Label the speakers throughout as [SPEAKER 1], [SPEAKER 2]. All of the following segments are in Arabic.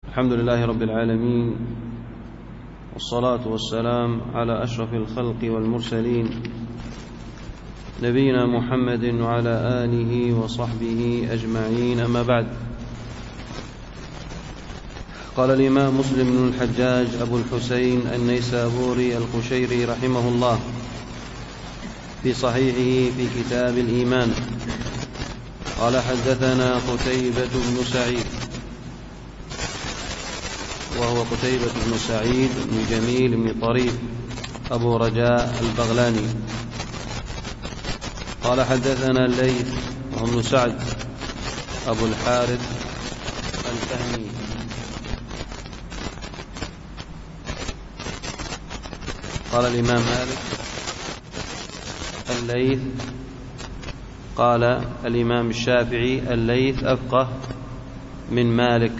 [SPEAKER 1] الحمد لله رب العالمين، والصلاة والسلام على أشرف الخلق والمرسلين، نبينا محمد وعلى آله وصحبه أجمعين. أما بعد، قال الإمام مسلم بن الحجاج أبو الحسين النيسابوري القشيري رحمه الله في صحيحه في كتاب الإيمان، قال: حدثنا قتيبة بن سعيد، وهو قتيبة بن سعيد بن جميل بن طريف أبو رجاء البغلاني، قال: حدثنا الليث وهو ابن سعد أبو الحارث الفهمي، قال الإمام مالك الليث، قال الإمام الشافعي الليث أفقه من مالك،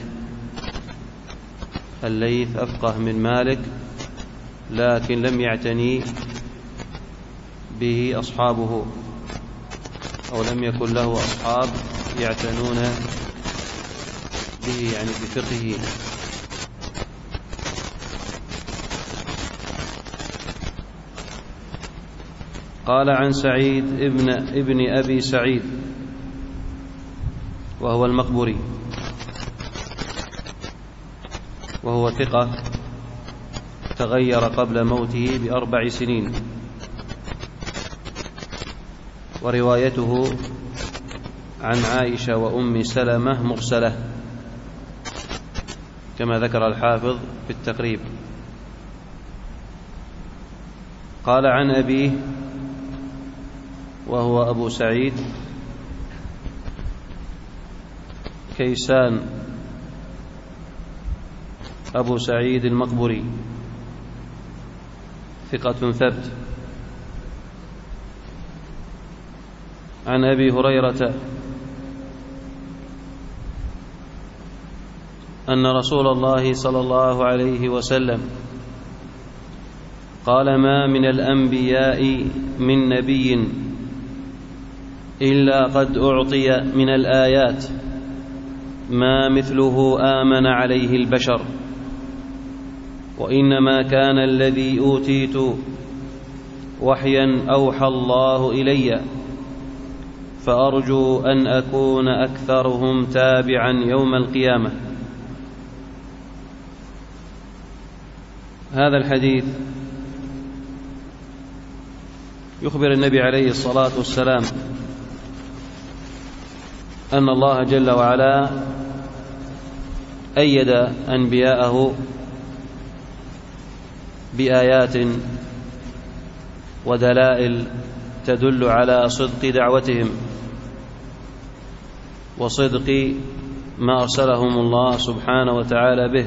[SPEAKER 1] الليث أفقه من مالك، لكن لم يعتني به أصحابه، أو لم يكن له أصحاب يعتنون به، يعني بفقهه. قال: عن سعيد ابن أبي سعيد، وهو المقبري، وهو ثقة، تغير قبل موته ب4 سنين، وروايته عن عائشة وأم سلمة مرسلة كما ذكر الحافظ في التقريب. قال: عن أبيه، وهو أبو سعيد كيسان أبو سعيد المقبري، ثقة ثبت، عن أبي هريرة أن رسول الله صلى الله عليه وسلم قال: ما من الأنبياء من نبي إلا قد أعطي من الآيات ما مثله آمن عليه البشر، وإنما كان الذي أوتيت وحيا أوحى الله إلي، فأرجو أن أكون أكثرهم تابعا يوم القيامة. هذا الحديث يخبر النبي عليه الصلاة والسلام أن الله جل وعلا أيد أنبياءه بآيات ودلائل تدل على صدق دعوتهم وصدق ما أرسلهم الله سبحانه وتعالى به.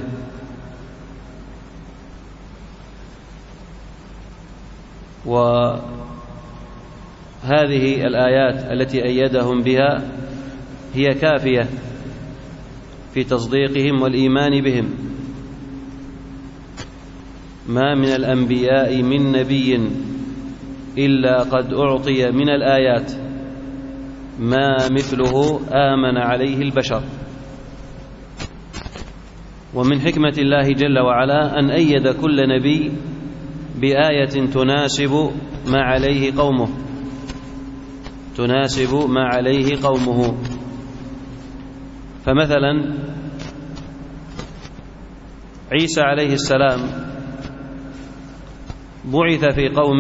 [SPEAKER 1] وهذه الآيات التي أيدهم بها هي كافية في تصديقهم والإيمان بهم. ما من الأنبياء من نبي إلا قد أعطي من الآيات ما مثله آمن عليه البشر. ومن حكمة الله جل وعلا أن أيد كل نبي بآية تناسب ما عليه قومه، تناسب ما عليه قومه. فمثلا عيسى عليه السلام بعث في قوم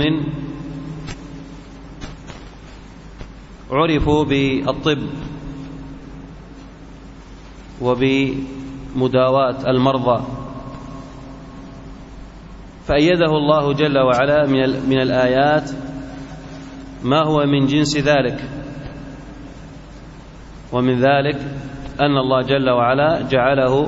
[SPEAKER 1] عرفوا بالطب وبمداواة المرضى، فأيده الله جل وعلا من الآيات ما هو من جنس ذلك. ومن ذلك أن الله جل وعلا جعله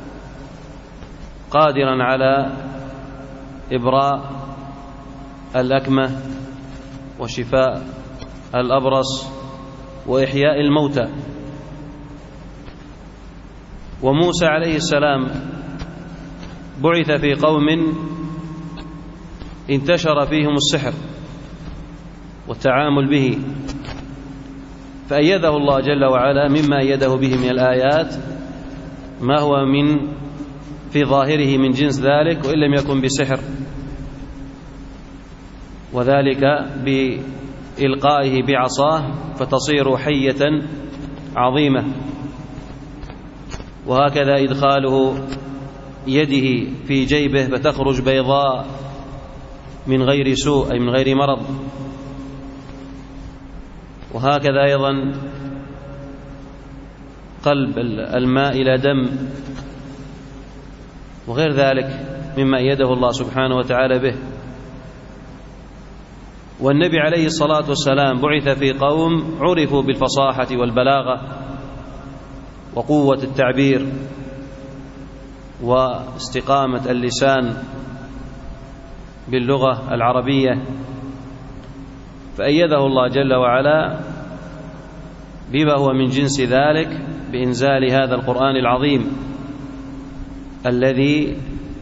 [SPEAKER 1] قادرا على إبراء الأكمة وشفاء الأبرص وإحياء الموتى. وموسى عليه السلام بعث في قوم انتشر فيهم السحر والتعامل به، فأيده الله جل وعلا مما أيده به من الآيات ما هو من في ظاهره من جنس ذلك وإن لم يكن بسحر، وذلك بإلقائه بعصاه فتصير حية عظيمة، وهكذا إدخاله يده في جيبه فتخرج بيضاء من غير سوء أي من غير مرض، وهكذا أيضا قلب الماء إلى دم، وغير ذلك مما أيده الله سبحانه وتعالى به. والنبي عليه الصلاة والسلام بعث في قوم عرفوا بالفصاحة والبلاغة وقوة التعبير واستقامة اللسان باللغة العربية، فأيده الله جل وعلا بما هو من جنس ذلك بإنزال هذا القرآن العظيم الذي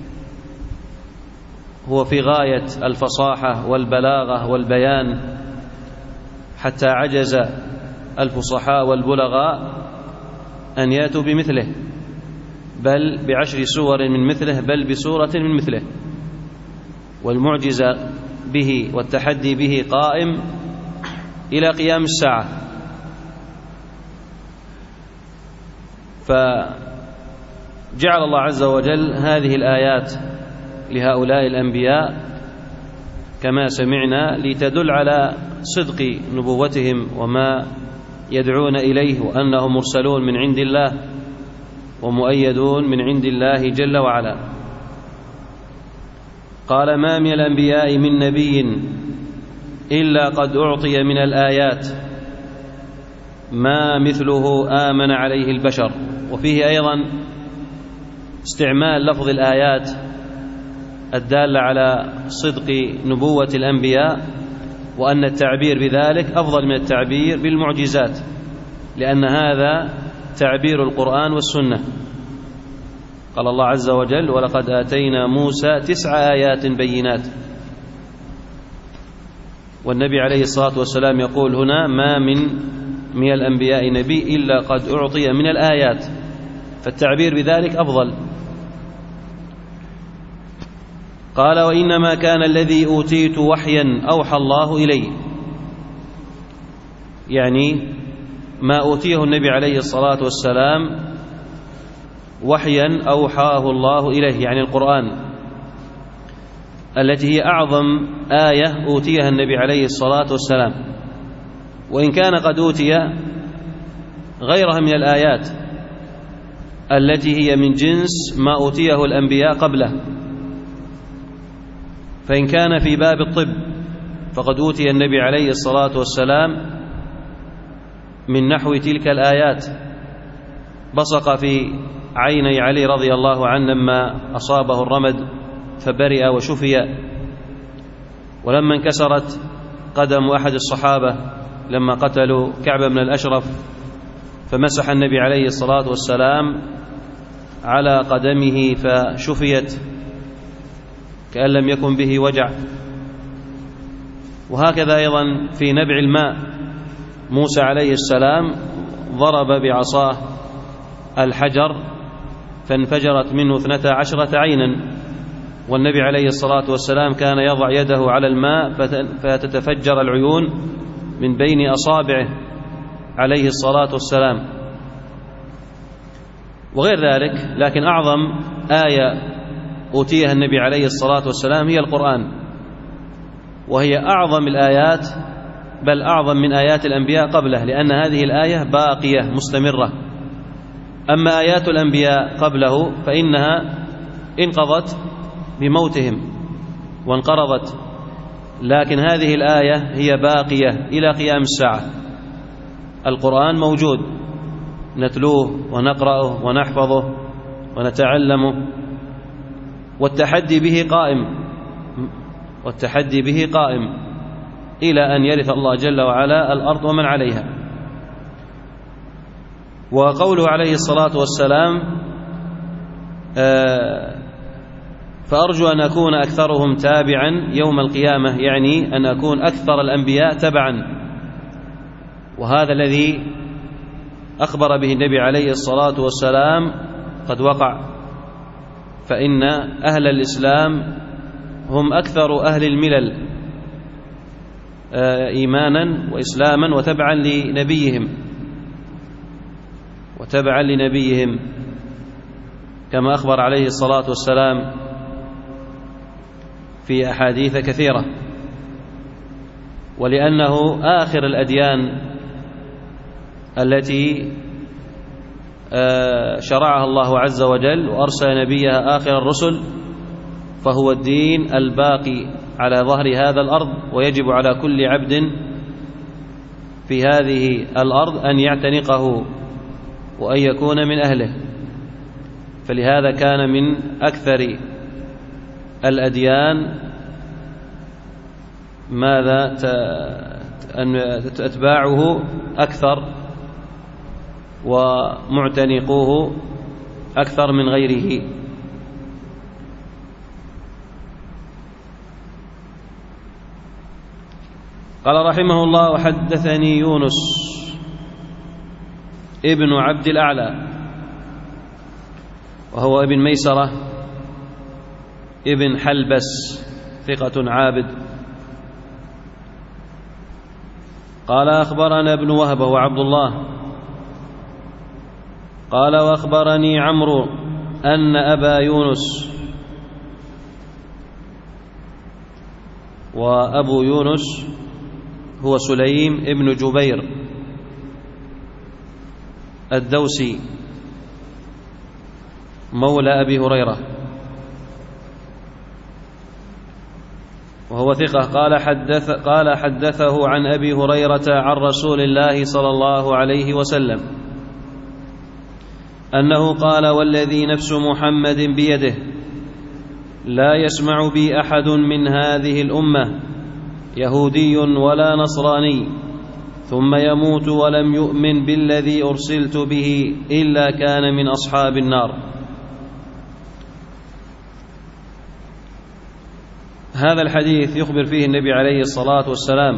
[SPEAKER 1] هو في غاية الفصاحة والبلاغة والبيان، حتى عجز الفصحاء والبلغاء أن يأتوا بمثله، بل ب10 سور من مثله، بل بسورة من مثله. والمعجزة به والتحدي به قائم إلى قيام الساعة. فجعل الله عز وجل هذه الآيات لهؤلاء الأنبياء كما سمعنا لتدل على صدق نبوتهم وما يدعون إليه، وأنهم مرسلون من عند الله ومؤيدون من عند الله جل وعلا. قال: ما من الأنبياء من نبي إلا قد أعطي من الآيات ما مثله آمن عليه البشر. وفيه أيضا استعمال لفظ الآيات الدالة على صدق نبوة الأنبياء، وأن التعبير بذلك أفضل من التعبير بالمعجزات، لأن هذا تعبير القرآن والسنة. قال الله عز وجل: ولقد آتينا موسى 9 آيات بينات. والنبي عليه الصلاة والسلام يقول هنا: ما من الأنبياء نبي إلا قد أعطي من الآيات، فالتعبير بذلك أفضل. قال: وإنما كان الذي أوتيت وحيا أوحى الله إلي، يعني ما أوتيه النبي عليه الصلاة والسلام وحيا أوحاه الله إليه، يعني القرآن، التي هي أعظم آية أوتيها النبي عليه الصلاة والسلام، وإن كان قد أوتي غيرها من الآيات التي هي من جنس ما أوتيه الأنبياء قبله. فإن كان في باب الطب فقد أوتي النبي عليه الصلاة والسلام من نحو تلك الآيات. بصق في عيني علي رضي الله عنه لما أصابه الرمد فبرئ وشفي، ولما انكسرت قدم أحد الصحابة لما قتلوا كعب بن الأشرف فمسح النبي عليه الصلاة والسلام على قدمه فشفيت كأن لم يكن به وجع. وهكذا أيضا في نبع الماء، موسى عليه السلام ضرب بعصاه الحجر فانفجرت منه 12 عينا، والنبي عليه الصلاة والسلام كان يضع يده على الماء فتتفجر العيون من بين أصابعه عليه الصلاة والسلام، وغير ذلك. لكن أعظم آية أوتيها النبي عليه الصلاة والسلام هي القرآن، وهي أعظم الآيات، بل أعظم من آيات الأنبياء قبله، لأن هذه الآية باقية مستمرة. أما آيات الأنبياء قبله فإنها انقضت بموتهم وانقرضت، لكن هذه الآية هي باقية إلى قيام الساعة. القرآن موجود، نتلوه ونقرأه ونحفظه ونتعلمه، والتحدي به قائم إلى أن يرث الله جل وعلا الأرض ومن عليها. وقوله عليه الصلاة والسلام: فأرجو أن أكون أكثرهم تابعا يوم القيامة، يعني أن أكون أكثر الأنبياء تبعا. وهذا الذي أخبر به النبي عليه الصلاة والسلام قد وقع، فإن أهل الإسلام هم أكثر أهل الملل إيمانا وإسلاما وتبعا لنبيهم كما أخبر عليه الصلاة والسلام في أحاديث كثيرة، ولأنه آخر الأديان التي شرعها الله عز وجل وأرسل نبيها آخر الرسل، فهو الدين الباقي على ظهر هذا الأرض، ويجب على كل عبد في هذه الأرض أن يعتنقه وأن يكون من أهله. فلهذا كان من أكثر الأديان أن أتباعه أكثر ومعتنقوه أكثر من غيره. قال رحمه الله: وحدثني يونس ابن عبد الأعلى وهو ابن ميسرة ابن حلبس ثقة عابد. قال: أخبرنا ابن وهب وعبد الله قال: وأخبرني عمرو أن أبا يونس، وأبو يونس هو سليم ابن جبير الدوسي مولى أبي هريرة وهو ثقة. قال حدثه عن أبي هريرة عن رسول الله صلى الله عليه وسلم أنه قال: والذي نفس محمد بيده لا يسمع بي أحد من هذه الأمة يهودي ولا نصراني ثم يموت ولم يؤمن بالذي أرسلت به إلا كان من أصحاب النار. هذا الحديث يخبر فيه النبي عليه الصلاة والسلام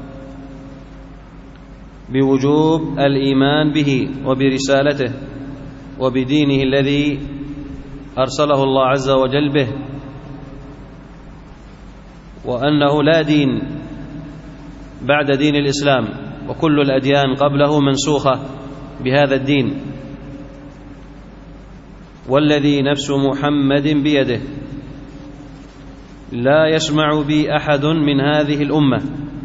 [SPEAKER 1] بوجوب الإيمان به وبرسالته وبدينه الذي أرسله الله عز وجل به، وأنه لا دين بعد دين الإسلام، وكل الأديان قبله منسوخة بهذا الدين. والذي نفس محمد بيده لا يسمع بي أحد من هذه الأمة.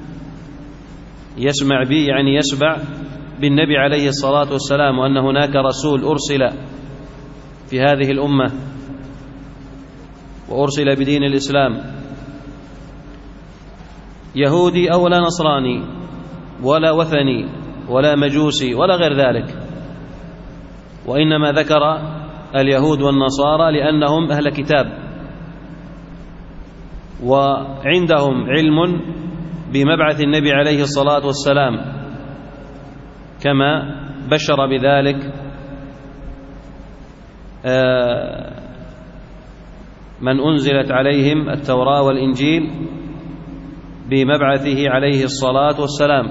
[SPEAKER 1] يسمع بي يعني يسمع بالنبي عليه الصلاة والسلام، وأن هناك رسول أرسل في هذه الأمة وأرسل بدين الإسلام، يهودي أو لا نصراني ولا وثني ولا مجوسي ولا غير ذلك، وإنما ذكر اليهود والنصارى لأنهم أهل كتاب وعندهم علم بمبعث النبي عليه الصلاة والسلام، كما بشر بذلك من أنزلت عليهم التوراة والإنجيل بمبعثه عليه الصلاة والسلام.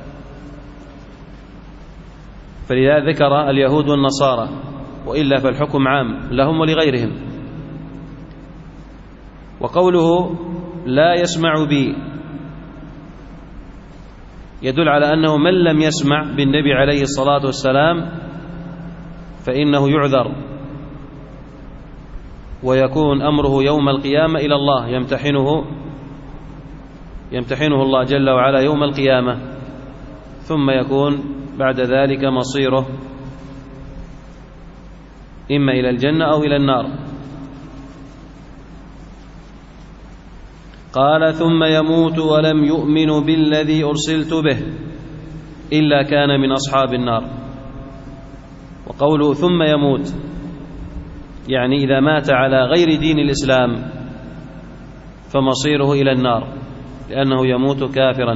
[SPEAKER 1] فلذلك ذكر اليهود والنصارى، وإلا فالحكم عام لهم ولغيرهم. وقوله لا يسمع بي يدل على أنه من لم يسمع بالنبي عليه الصلاة والسلام فإنه يعذر، ويكون أمره يوم القيامة إلى الله، يمتحنه الله جل وعلا يوم القيامة، ثم يكون بعد ذلك مصيره إما إلى الجنة أو إلى النار. قال: ثم يموت ولم يؤمن بالذي أرسلت به إلا كان من أصحاب النار. وقوله ثم يموت يعني إذا مات على غير دين الإسلام فمصيره إلى النار، لأنه يموت كافرا.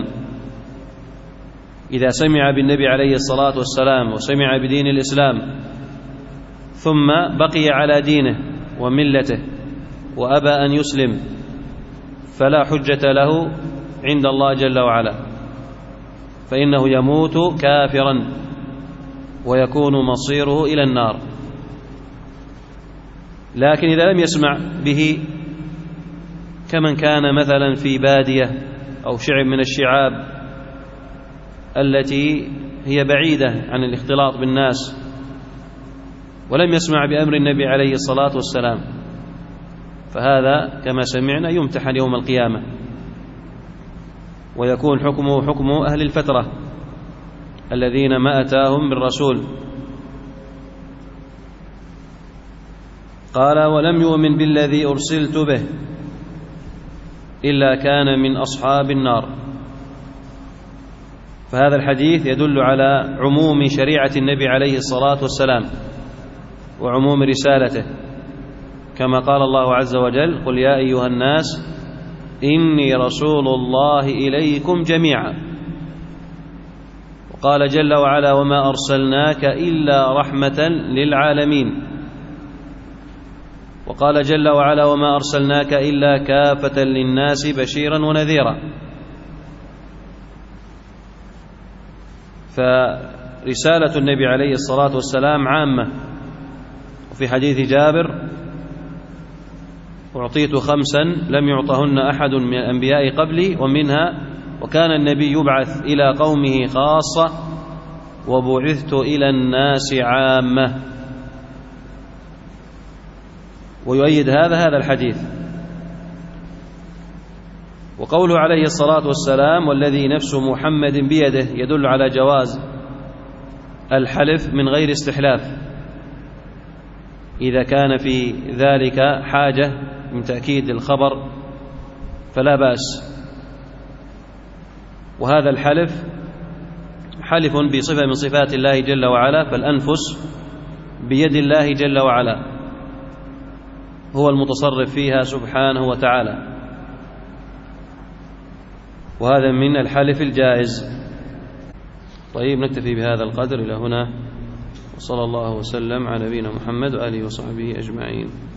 [SPEAKER 1] إذا سمع بالنبي عليه الصلاة والسلام وسمع بدين الإسلام ثم بقي على دينه وملته وأبى أن يسلم فلا حجة له عند الله جل وعلا، فإنه يموت كافرا ويكون مصيره إلى النار. لكن إذا لم يسمع به كمن كان مثلا في بادية أو شعب من الشعاب التي هي بعيدة عن الاختلاط بالناس ولم يسمع بأمر النبي عليه الصلاة والسلام، فهذا كما سمعنا يمتحن يوم القيامة ويكون حكمه حكم أهل الفترة الذين ما أتاهم بالرسول. قال: ولم يؤمن بالذي أرسلت به إلا كان من أصحاب النار. فهذا الحديث يدل على عموم شريعة النبي عليه الصلاة والسلام وعموم رسالته، كما قال الله عز وجل: قل يا أيها الناس إني رسول الله إليكم جميعا. وقال جل وعلا: وما أرسلناك إلا رحمة للعالمين. وقال جل وعلا: وما أرسلناك إلا كافة للناس بشيرا ونذيرا. فرسالة النبي عليه الصلاة والسلام عامة. وفي حديث جابر: أعطيت 5 لم يعطهن أحد من الأنبياء قبلي، ومنها: وكان النبي يبعث إلى قومه خاصة وبعثت إلى الناس عامة. ويؤيد هذا الحديث. وقوله عليه الصلاة والسلام: والذي نفس محمد بيده، يدل على جواز الحلف من غير استحلاف إذا كان في ذلك حاجة من تأكيد الخبر فلا بأس. وهذا الحلف حلف بصفة من صفات الله جل وعلا، فالأنفس بيد الله جل وعلا، هو المتصرف فيها سبحانه وتعالى، وهذا من الحلف الجائز. طيب، نكتفي بهذا القدر إلى هنا، وصلى الله وسلم على نبينا محمد وآله وصحبه أجمعين.